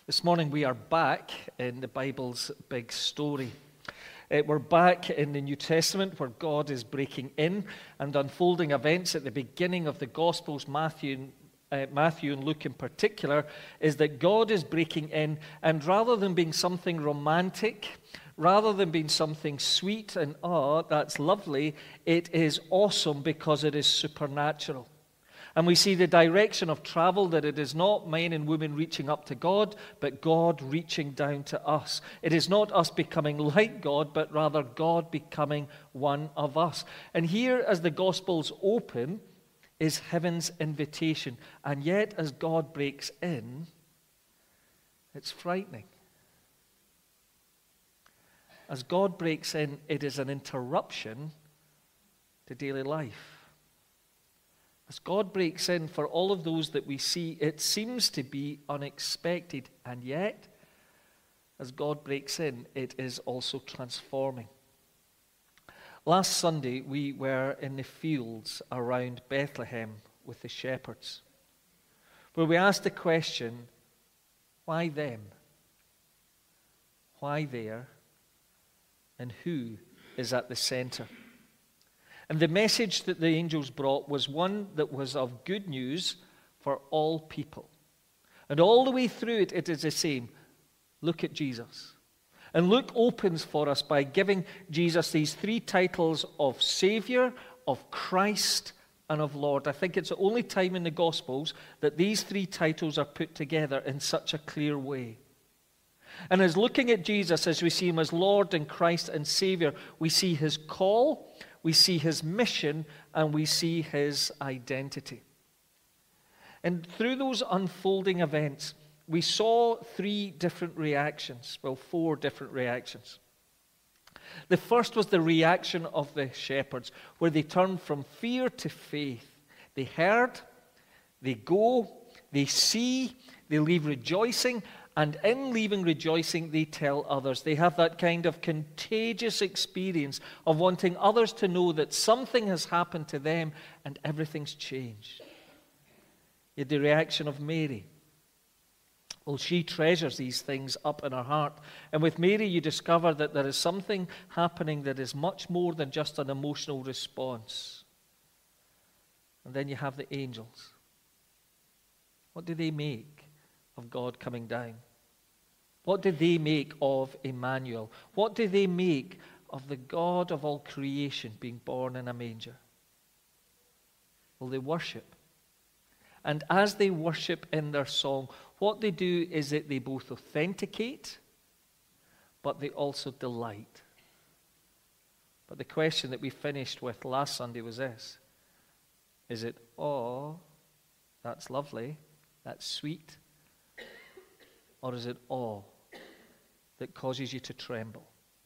This morning we are back in the Bible's big story. We're back in the New Testament where God is breaking in and unfolding events at the beginning of the Gospels, Matthew and Luke in particular, is that God is breaking in, and rather than being something romantic, rather than being something sweet and, oh, that's lovely, it is awesome because it is supernatural. And we see the direction of travel, that it is not men and women reaching up to God, but God reaching down to us. It is not us becoming like God, but rather God becoming one of us. And here, as the Gospels open, is heaven's invitation. And yet, as God breaks in, it's frightening. As God breaks in, it is an interruption to daily life. As God breaks in for all of those that we see, it seems to be unexpected. And yet, as God breaks in, it is also transforming. Last Sunday, we were in the fields around Bethlehem with the shepherds, where we asked the question, why them? Why there? And who is at the center? And the message that the angels brought was one that was of good news for all people. And all the way through it, it is the same. Look at Jesus. And Luke opens for us by giving Jesus these three titles of Savior, of Christ, and of Lord. I think it's the only time in the Gospels that these three titles are put together in such a clear way. And as looking at Jesus, as we see him as Lord and Christ and Savior, we see his call, we see his mission, and we see his identity. And through those unfolding events, we saw four different reactions. The first was the reaction of the shepherds, where they turned from fear to faith. They heard, they go, they see, they leave rejoicing, and in leaving rejoicing, they tell others. They have that kind of contagious experience of wanting others to know that something has happened to them and everything's changed. Yet the reaction of Mary, well, she treasures these things up in her heart. And with Mary, you discover that there is something happening that is much more than just an emotional response. And then you have the angels. What do they make of God coming down? What do they make of Emmanuel? What do they make of the God of all creation being born in a manger? Well, they worship. And as they worship in their song, what they do is that they both authenticate, but they also delight. But the question that we finished with last Sunday was this. Is it, oh, that's lovely, that's sweet? Or is it awe that causes you to tremble?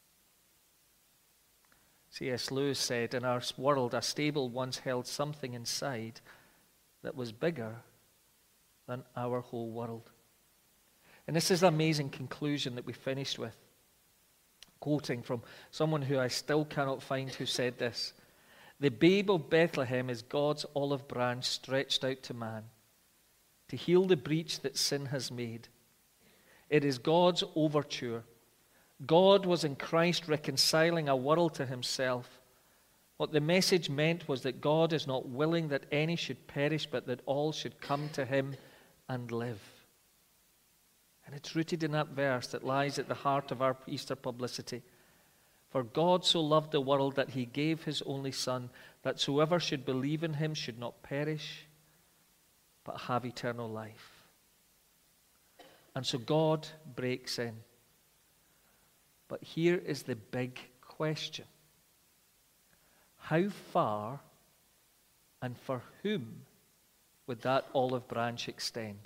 C.S. Lewis said, in our world, a stable once held something inside that was bigger than our whole world. And this is the amazing conclusion that we finished with, quoting from someone who I still cannot find who said this. The babe of Bethlehem is God's olive branch stretched out to man to heal the breach that sin has made. It is God's overture. God was in Christ reconciling a world to himself. What the message meant was that God is not willing that any should perish, but that all should come to him and live. And it's rooted in that verse that lies at the heart of our Easter publicity. For God so loved the world that he gave his only Son, that whoever should believe in him should not perish, but have eternal life. And so God breaks in. But here is the big question. How far and for whom would that olive branch extend?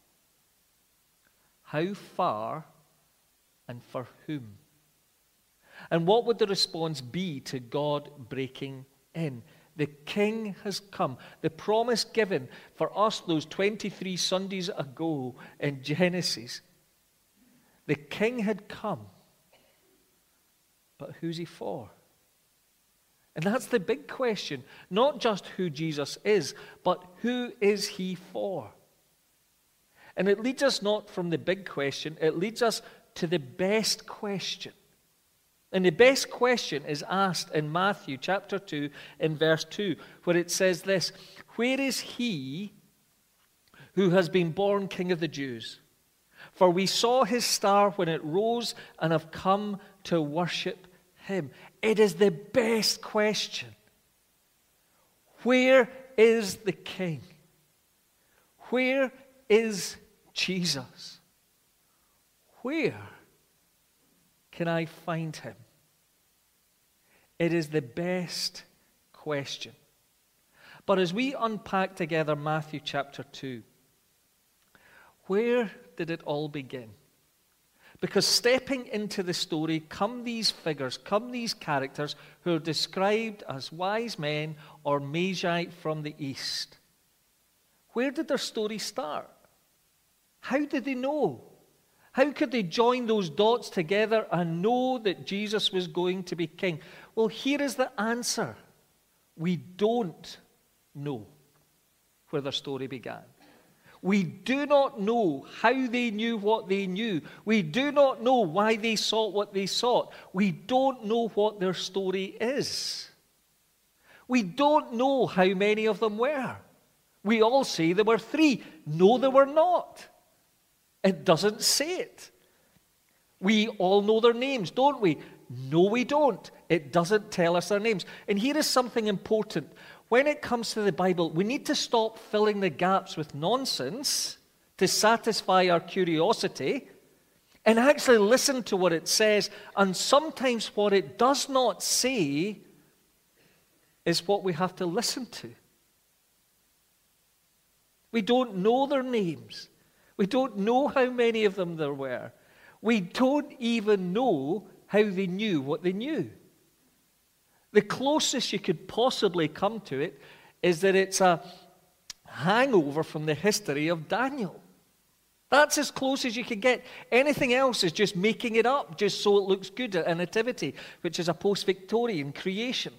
How far and for whom? And what would the response be to God breaking in? The King has come. The promise given for us those 23 Sundays ago in Genesis. The King had come. But who's he for? And that's the big question. Not just who Jesus is, but who is he for? And it leads us not from the big question, it leads us to the best question. And the best question is asked in Matthew chapter 2 in verse 2, where it says this, "Where is he who has been born King of the Jews? For we saw his star when it rose and have come to worship him." It is the best question. Where is the King? Where is Jesus? Where can I find him? It is the best question. But as we unpack together Matthew chapter 2, where did it all begin? Because stepping into the story come these figures, come these characters who are described as wise men or magi from the east. Where did their story start? How did they know? How could they join those dots together and know that Jesus was going to be king? Well, here is the answer. We don't know where their story began. We do not know how they knew what they knew. We do not know why they sought what they sought. We don't know what their story is. We don't know how many of them were. We all say there were 3. No, there were not. It doesn't say it. We all know their names, don't we? No, we don't. It doesn't tell us their names. And here is something important. When it comes to the Bible, we need to stop filling the gaps with nonsense to satisfy our curiosity and actually listen to what it says. And sometimes what it does not say is what we have to listen to. We don't know their names. We don't know how many of them there were. We don't even know how they knew what they knew. The closest you could possibly come to it is that it's a hangover from the history of Daniel. That's as close as you can get. Anything else is just making it up, just so it looks good at a nativity, which is a post-Victorian creation.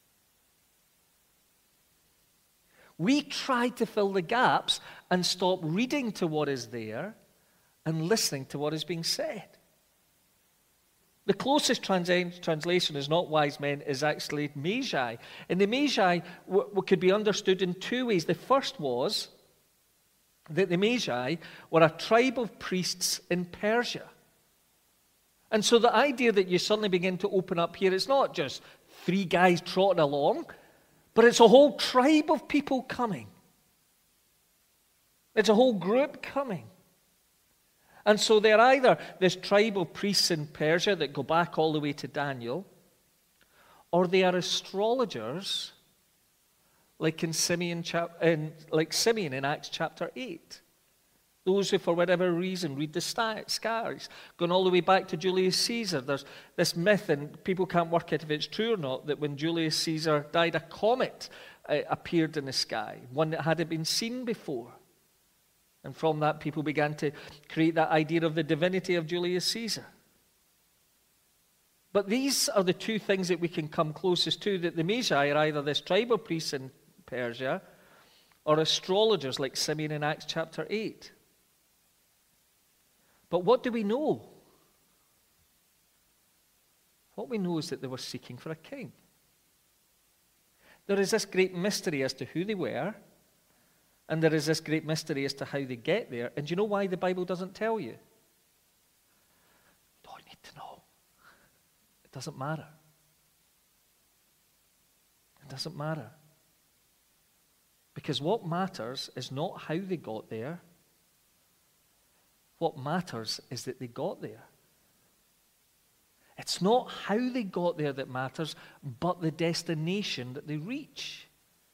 We try to fill the gaps and stop reading to what is there and listening to what is being said. The closest translation is not wise men, is actually magi. And the magi could be understood in 2 ways. The first was that the magi were a tribe of priests in Persia. And so the idea that you suddenly begin to open up here, it's not just 3 guys trotting along, but it's a whole tribe of people coming. It's a whole group coming. And so they're either this tribe of priests in Persia that go back all the way to Daniel, or they are astrologers like Simeon in Acts chapter 8. Those who, for whatever reason, read the skies, going all the way back to Julius Caesar. There's this myth, and people can't work out if it's true or not, that when Julius Caesar died, a comet appeared in the sky, one that hadn't been seen before. And from that, people began to create that idea of the divinity of Julius Caesar. But these are the 2 things that we can come closest to, that the Magi are either this tribe of priests in Persia or astrologers like Simeon in Acts chapter 8. But what do we know? What we know is that they were seeking for a king. There is this great mystery as to who they were, and there is this great mystery as to how they get there. And do you know why the Bible doesn't tell you? You don't need to know. It doesn't matter. It doesn't matter. Because what matters is not how they got there. What matters is that they got there. It's not how they got there that matters, but the destination that they reach.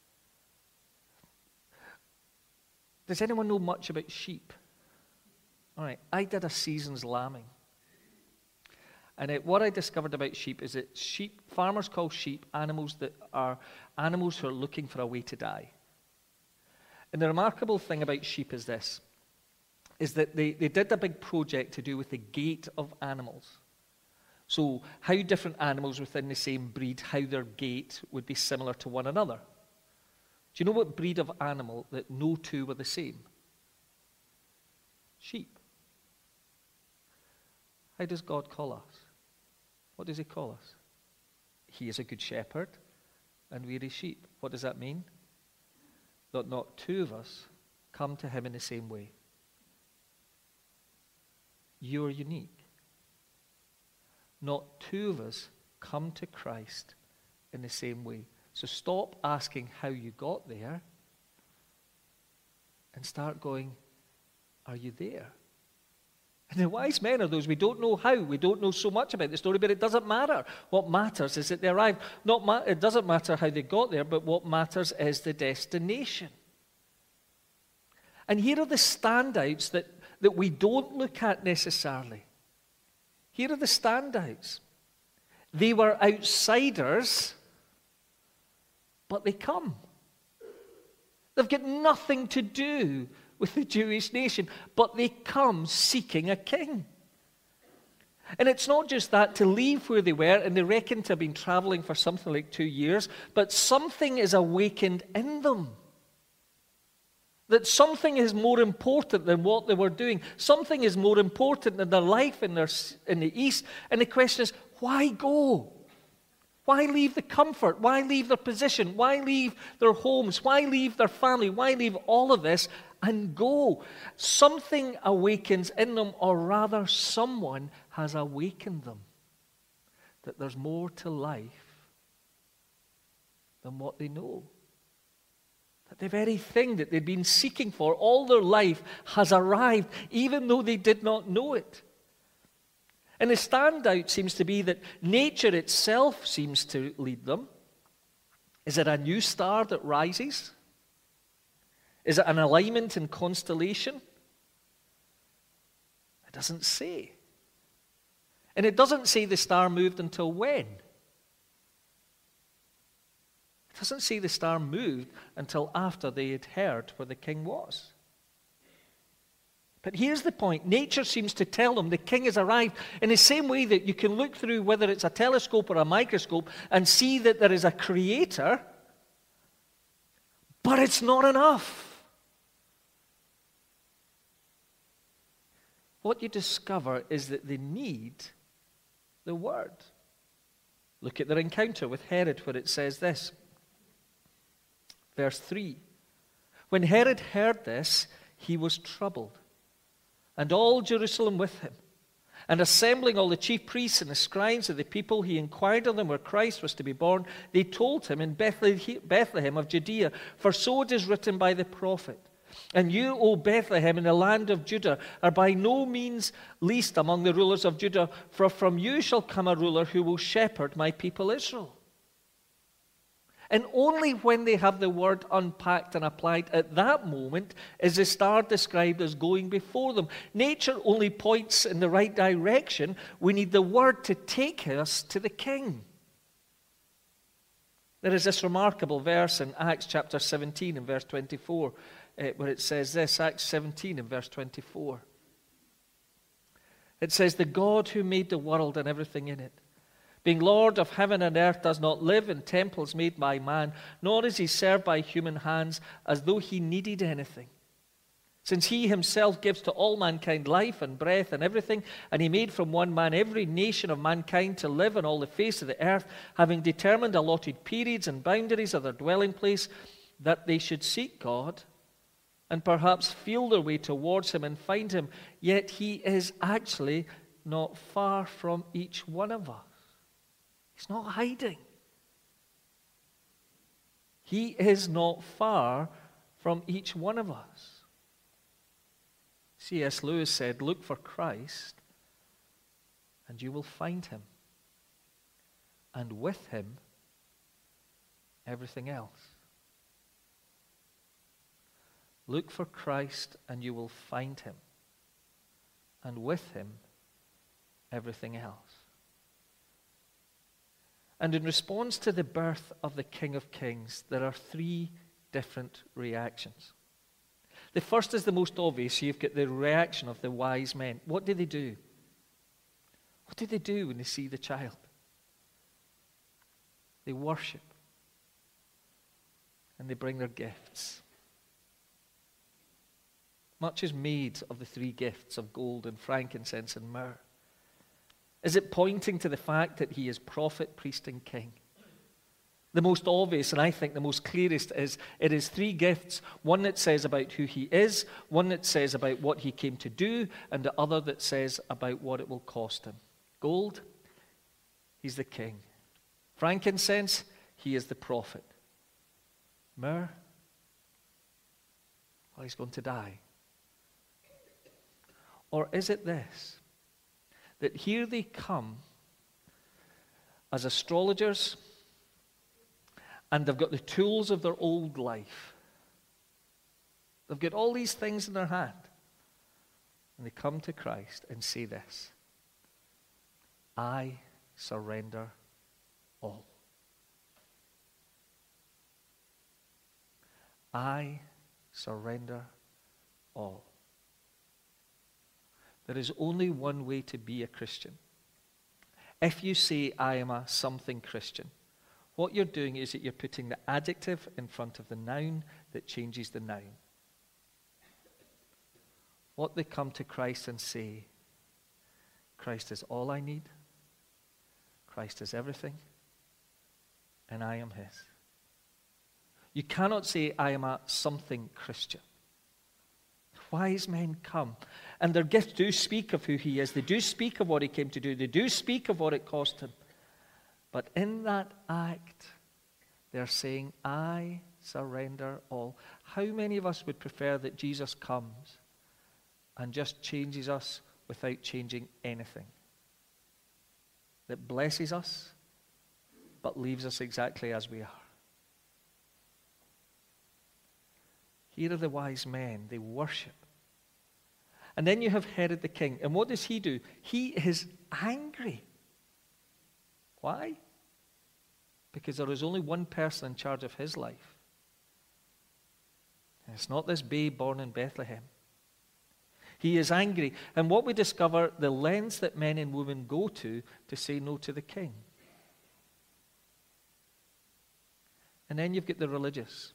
Does anyone know much about sheep? All right, I did a season's lambing. And what I discovered about sheep is that farmers call sheep animals that are animals who are looking for a way to die. And the remarkable thing about sheep is this, is that they did a big project to do with the gait of animals. So how different animals within the same breed, how their gait would be similar to one another. Do you know what breed of animal that no 2 were the same? sheep. How does God call us? What does he call us? He is a good shepherd, and we are his sheep. What does that mean? That not two of us come to him in the same way. You are unique. Not two of us come to Christ in the same way. So stop asking how you got there and start going, are you there? And the wise men are those, we don't know how, we don't know so much about the story, but it doesn't matter. What matters is that they arrived. It doesn't matter how they got there, but what matters is the destination. And here are the standouts that we don't look at necessarily. Here are the standouts. They were outsiders, but they come. They've got nothing to do with the Jewish nation, but they come seeking a king. And it's not just that, to leave where they were, and they reckon to have been traveling for something like 2 years, but something is awakened in them. That something is more important than what they were doing. Something is more important than their life in the East. And the question is, why go? Why leave the comfort? Why leave their position? Why leave their homes? Why leave their family? Why leave all of this and go? Something awakens in them, or rather someone has awakened them, that there's more to life than what they know. That the very thing that they'd been seeking for all their life has arrived, even though they did not know it. And the standout seems to be that nature itself seems to lead them. Is it a new star that rises? Is it an alignment in constellation? It doesn't say. And it doesn't say the star moved until when. It doesn't say the star moved until after they had heard where the king was. But here's the point. Nature seems to tell them the king has arrived in the same way that you can look through, whether it's a telescope or a microscope, and see that there is a creator, but it's not enough. What you discover is that they need the word. Look at their encounter with Herod, where it says this. Verse 3. When Herod heard this, he was troubled, and all Jerusalem with him. And assembling all the chief priests and the scribes of the people, he inquired of them where Christ was to be born. They told him, in Bethlehem of Judea, for so it is written by the prophet. And you, O Bethlehem, in the land of Judah, are by no means least among the rulers of Judah, for from you shall come a ruler who will shepherd my people Israel. And only when they have the word unpacked and applied at that moment is the star described as going before them. Nature only points in the right direction. We need the word to take us to the king. There is this remarkable verse in Acts chapter 17 and verse 24 where it says this, Acts 17 and verse 24. It says, the God who made the world and everything in it, being Lord of heaven and earth, does not live in temples made by man, nor is he served by human hands as though he needed anything. Since he himself gives to all mankind life and breath and everything, and he made from one man every nation of mankind to live on all the face of the earth, having determined allotted periods and boundaries of their dwelling place, that they should seek God and perhaps feel their way towards him and find him, yet he is actually not far from each one of us. He's not hiding. He is not far from each one of us. C.S. Lewis said, look for Christ and you will find him. And with him, everything else. Look for Christ and you will find him. And with him, everything else. And in response to the birth of the King of Kings, there are three different reactions. The first is the most obvious. You've got the reaction of the wise men. What do they do? What do they do when they see the child? They worship. And they bring their gifts. Much is made of the three gifts of gold and frankincense and myrrh. Is it pointing to the fact that he is prophet, priest, and king? The most obvious, and I think the most clearest, is it is three gifts. One that says about who he is, one that says about what he came to do, and the other that says about what it will cost him. Gold, he's the king. Frankincense, he is the prophet. Myrrh, well, he's going to die. Or is it this? That here they come as astrologers, and they've got the tools of their old life. They've got all these things in their hand. And they come to Christ and say this: I surrender all. I surrender all. There is only one way to be a Christian. If you say, I am a something Christian, what you're doing is that you're putting the adjective in front of the noun that changes the noun. What they come to Christ and say, Christ is all I need, Christ is everything, and I am his. You cannot say, I am a something Christian. Wise men come, and their gifts do speak of who he is. They do speak of what he came to do. They do speak of what it cost him. But in that act, they're saying, I surrender all. How many of us would prefer that Jesus comes and just changes us without changing anything? That blesses us, but leaves us exactly as we are. Here are the wise men. They worship. And then you have Herod the king. And what does he do? He is angry. Why? Because there is only one person in charge of his life. And it's not this babe born in Bethlehem. He is angry. And what we discover, the lengths that men and women go to say no to the king. And then you've got the religious.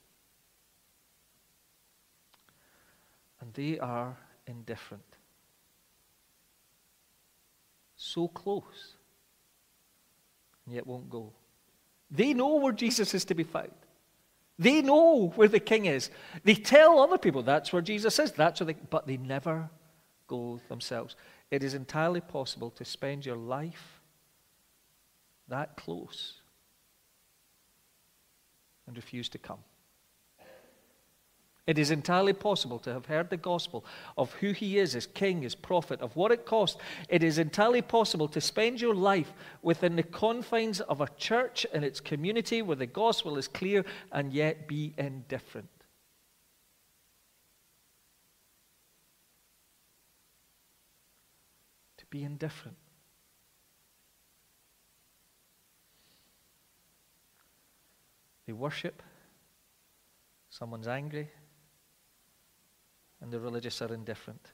And they are indifferent. So close, and yet won't go. They know where Jesus is to be found. They know where the king is. They tell other people that's where Jesus is, but they never go themselves. It is entirely possible to spend your life that close and refuse to come. It is entirely possible to have heard the gospel of who he is as king, as prophet, of what it cost. It is entirely possible to spend your life within the confines of a church and its community where the gospel is clear and yet be indifferent. To be indifferent. They worship. Someone's angry. And the religious are indifferent.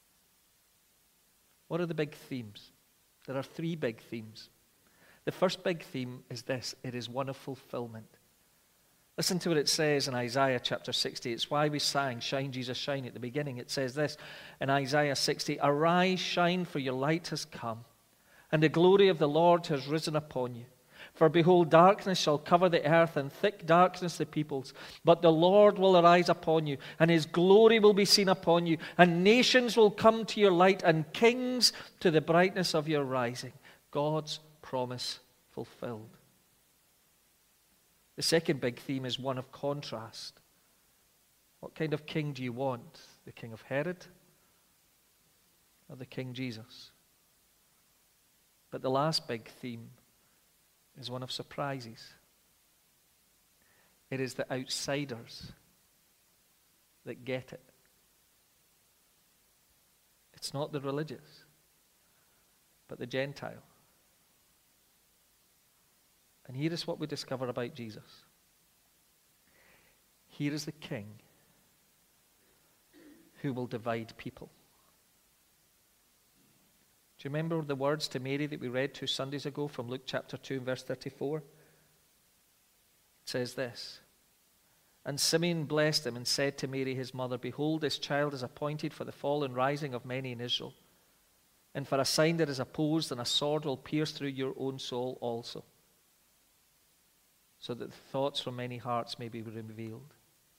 What are the big themes? There are three big themes. The first big theme is this: it is one of fulfillment. Listen to what it says in Isaiah chapter 60. It's why we sang, Shine, Jesus, Shine, at the beginning. It says this in Isaiah 60, Arise, shine, for your light has come, and the glory of the Lord has risen upon you. For behold, darkness shall cover the earth, and thick darkness the peoples. But the Lord will arise upon you, and his glory will be seen upon you. And nations will come to your light, and kings to the brightness of your rising. God's promise fulfilled. The second big theme is one of contrast. What kind of king do you want? The king of Herod or the King Jesus? But the last big theme is one of surprises. It is the outsiders that get it. It's not the religious, but the Gentile. And here is what we discover about Jesus. Here is the king who will divide people. Do you remember the words to Mary that we read 2 Sundays ago from Luke chapter 2 and verse 34? It says this, And Simeon blessed him and said to Mary his mother, Behold, this child is appointed for the fall and rising of many in Israel, and for a sign that is opposed, and a sword will pierce through your own soul also, so that the thoughts from many hearts may be revealed.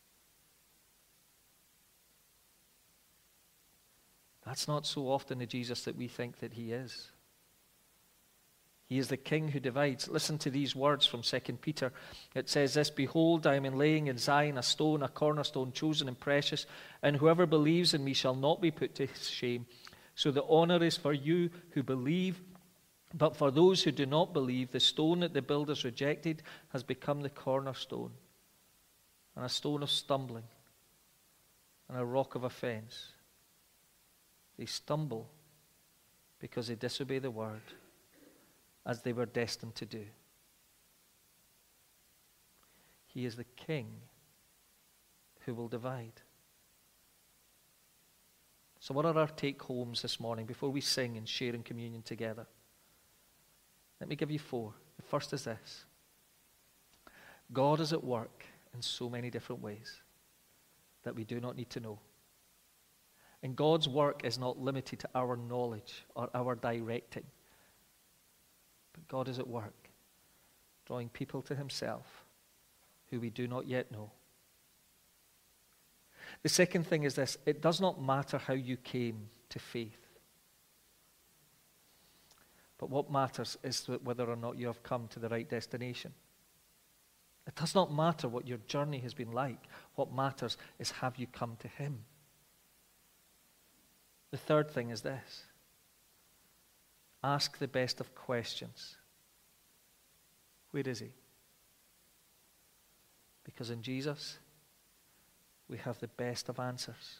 That's not so often the Jesus that we think that he is. He is the King who divides. Listen to these words from 2 Peter. It says this, Behold, I am laying in Zion a stone, a cornerstone, chosen and precious, and whoever believes in me shall not be put to shame. So the honor is for you who believe, but for those who do not believe, the stone that the builders rejected has become the cornerstone, and a stone of stumbling, and a rock of offense. They stumble because they disobey the word, as they were destined to do. He is the King who will divide. So what are our take-homes this morning before we sing and share in communion together? Let me give you 4. The first is this. God is at work in so many different ways that we do not need to know. And God's work is not limited to our knowledge or our directing. But God is at work, drawing people to himself who we do not yet know. The second thing is this. It does not matter how you came to faith. But what matters is whether or not you have come to the right destination. It does not matter what your journey has been like. What matters is, have you come to him? The third thing is this. Ask the best of questions. Where is he? Because in Jesus, we have the best of answers.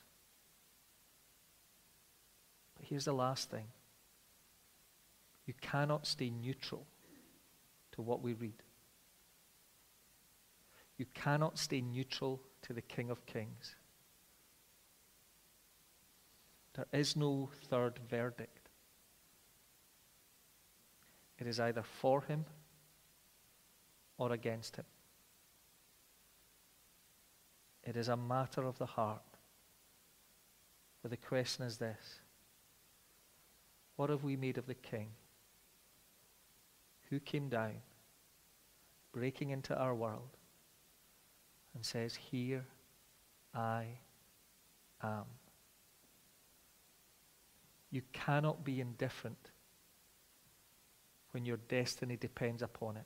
But here's the last thing. You cannot stay neutral to what we read. You cannot stay neutral to the King of Kings. There is no third verdict. It is either for him or against him. It is a matter of the heart. But the question is this. What have we made of the King who came down, breaking into our world, and says, Here I am. You cannot be indifferent when your destiny depends upon it.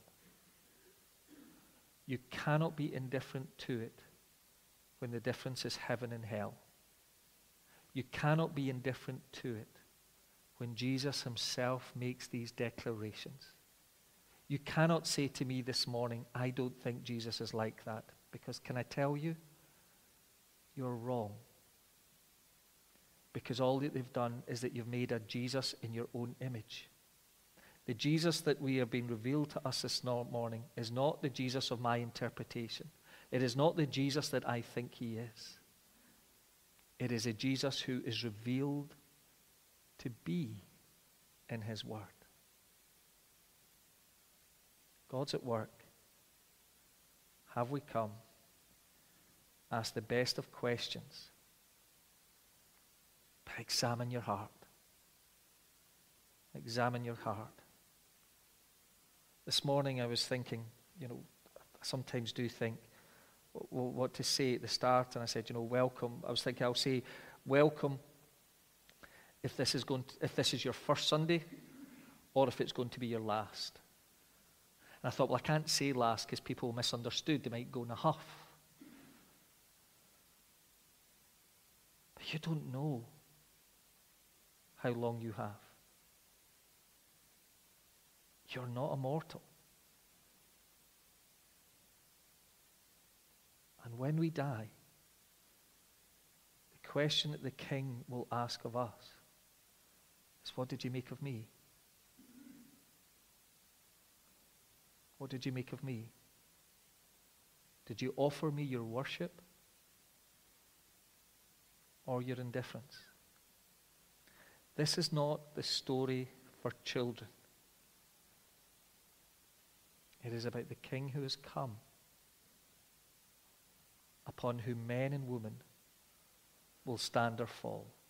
You cannot be indifferent to it when the difference is heaven and hell. You cannot be indifferent to it when Jesus himself makes these declarations. You cannot say to me this morning, I don't think Jesus is like that. Because can I tell you? You're wrong. Because all that they've done is that you've made a Jesus in your own image. The Jesus that we have been revealed to us this morning is not the Jesus of my interpretation. It is not the Jesus that I think he is. It is a Jesus who is revealed to be in his word. God's at work. Have we come? Ask the best of questions. But examine your heart. Examine your heart. This morning I was thinking, I sometimes do think what to say at the start, and I said, welcome. I was thinking I'll say welcome if this is your first Sunday or if it's going to be your last. And I thought, well, I can't say last because people misunderstood. They might go in a huff. But you don't know how long you have. You're not immortal. And when we die, the question that the King will ask of us is, what did you make of me? What did you make of me? Did you offer me your worship or your indifference? This is not the story for children. It is about the King who has come. upon whom men and women will stand or fall.